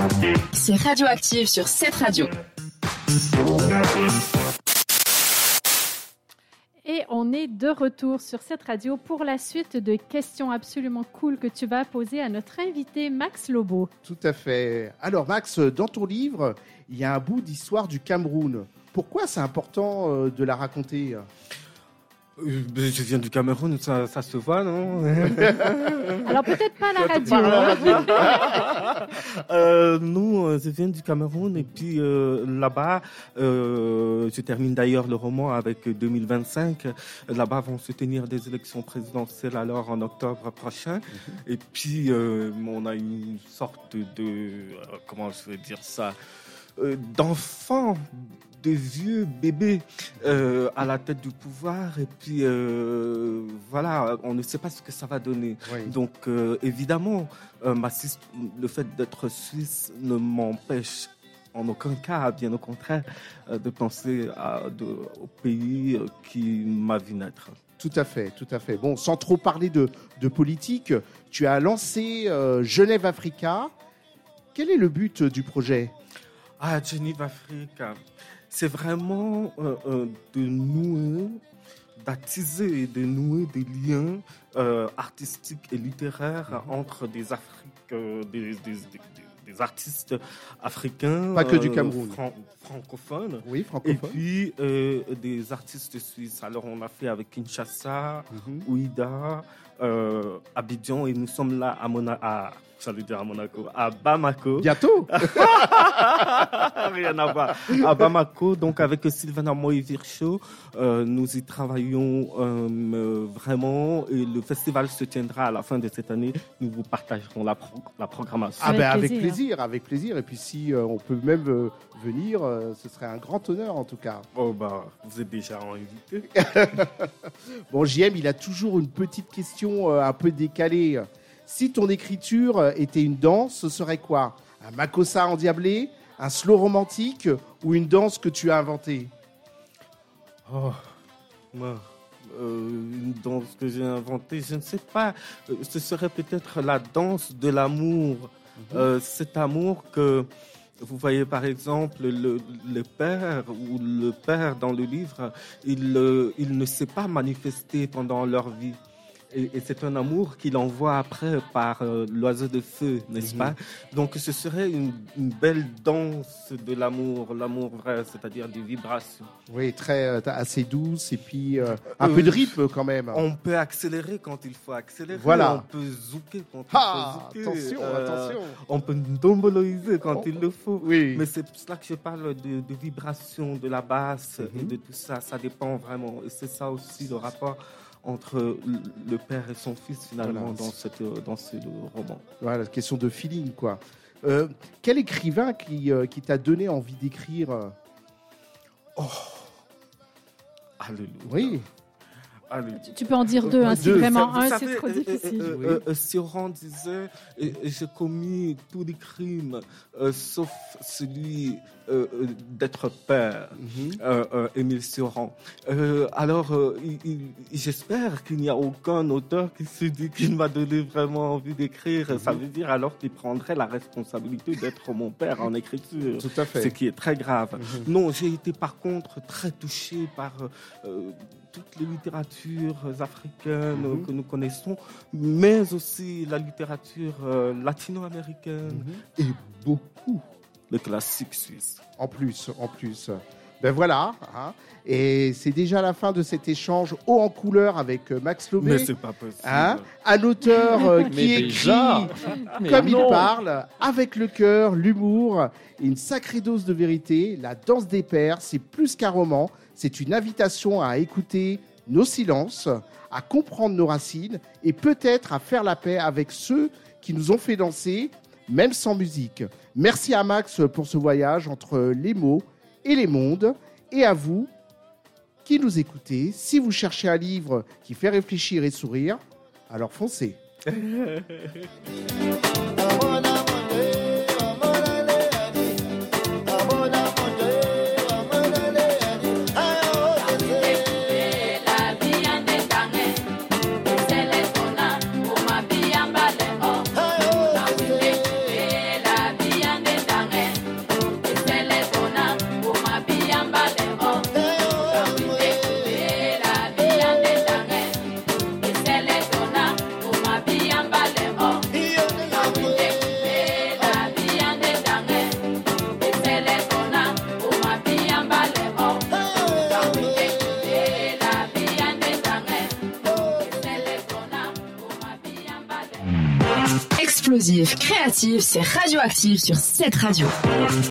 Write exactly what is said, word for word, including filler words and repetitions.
C'est Radioactive sur cette radio. Et on est de retour sur cette radio pour la suite de questions absolument cool que tu vas poser à notre invité Max Lobo. Tout à fait. Alors Max, dans ton livre, il y a un bout d'histoire du Cameroun. Pourquoi c'est important de la raconter ? Je viens du Cameroun, ça, ça se voit, non ? Alors peut-être pas à la radio. Pas à la radio. euh, non, je viens du Cameroun et puis euh, là-bas, euh, je termine d'ailleurs le roman avec deux mille vingt-cinq. Là-bas vont se tenir des élections présidentielles alors en octobre prochain. Mm-hmm. Et puis euh, on a une sorte de, euh, comment je veux dire ça, euh, d'enfant. De vieux bébés euh, à la tête du pouvoir et puis euh, voilà, on ne sait pas ce que ça va donner. Oui. Donc euh, évidemment, euh, ma, le fait d'être suisse ne m'empêche en aucun cas, bien au contraire, euh, de penser à, de, au pays qui m'a vu naître. Tout à fait, tout à fait. Bon, sans trop parler de, de politique, tu as lancé euh, Genève Africa. Quel est le but du projet ? Ah, Genève Africa. C'est vraiment euh, euh, de nouer, d'attiser et de nouer des liens euh, artistiques et littéraires mmh. entre des Afriques, euh, des, des, des, des artistes africains. Pas que du Cameroun. Euh, fran- francophones. Oui, francophones. Et puis euh, des artistes suisses. Alors on a fait avec Kinshasa, mmh. Ouida, euh, Abidjan et nous sommes là à Monaco. À, J'allais dire à Monaco, à Bamako. Bientôt. Rien à voir. À Bamako, donc avec Sylvana Moï-Virchow, euh, nous y travaillons euh, vraiment et le festival se tiendra à la fin de cette année. Nous vous partagerons la, pro- la programmation. Ah ben avec plaisir, avec plaisir. Et puis si euh, on peut même euh, venir, euh, ce serait un grand honneur en tout cas. Oh bah, vous êtes déjà invité. Bon, J M, il a toujours une petite question euh, un peu décalée. Si ton écriture était une danse, ce serait quoi ? Un makossa endiablé, un slow romantique ou une danse que tu as inventée ? Oh, moi, euh, une danse que j'ai inventée, je ne sais pas. Ce serait peut-être la danse de l'amour. Mm-hmm. Euh, cet amour que vous voyez par exemple le, le père ou le père dans le livre, il, euh, il ne s'est pas manifesté pendant leur vie. Et, et c'est un amour qu'il envoie après par euh, l'oiseau de feu, n'est-ce mmh. pas ? Donc ce serait une, une belle danse de l'amour, l'amour vrai, c'est-à-dire des vibrations. Oui, très euh, assez douce et puis euh, un euh, peu de rythme quand même. On peut accélérer quand il faut accélérer. Voilà. On peut zouker quand ah, il faut zouker. Attention, euh, attention. On peut domboloiser quand oh. il le faut. Oui. Mais c'est pour cela que je parle de, de vibrations, de la basse mmh. et de tout ça. Ça dépend vraiment. Et c'est ça aussi le rapport entre le père et son fils, finalement, voilà. dans, cette, dans ce roman. Voilà, question de feeling, quoi. Euh, quel écrivain qui, euh, qui t'a donné envie d'écrire ? Oh Alléluia. Oui. Tu, tu peux en dire deux, hein, si vraiment un, c'est trop difficile. Euh, euh, euh, Sioran disait euh, « J'ai commis tous les crimes, euh, sauf celui euh, euh, d'être père. Mm-hmm. » euh, euh, Émile Sioran. Euh, alors, euh, il, il, j'espère qu'il n'y a aucun auteur qui se dit qu'il m'a donné vraiment envie d'écrire. Mm-hmm. Ça veut dire alors qu'il prendrait la responsabilité d'être mon père en écriture. Tout à fait. Ce qui est très grave. Mm-hmm. Non, j'ai été par contre très touché par... Euh, toutes les littératures africaines mmh. que nous connaissons, mais aussi la littérature euh, latino-américaine mmh. et beaucoup de classiques suisses. En plus, en plus. Ben voilà, hein. Et c'est déjà la fin de cet échange haut en couleur avec Max Lobé. Mais c'est pas possible. Hein, un auteur euh, qui écrit déjà. comme il parle, avec le cœur, l'humour, et une sacrée dose de vérité. La danse des pères, c'est plus qu'un roman. C'est une invitation à écouter nos silences, à comprendre nos racines et peut-être à faire la paix avec ceux qui nous ont fait danser, même sans musique. Merci à Max pour ce voyage entre les mots et les mondes. Et à vous qui nous écoutez, si vous cherchez un livre qui fait réfléchir et sourire, alors foncez. explosif, créatif, c'est Radioactive sur cette radio.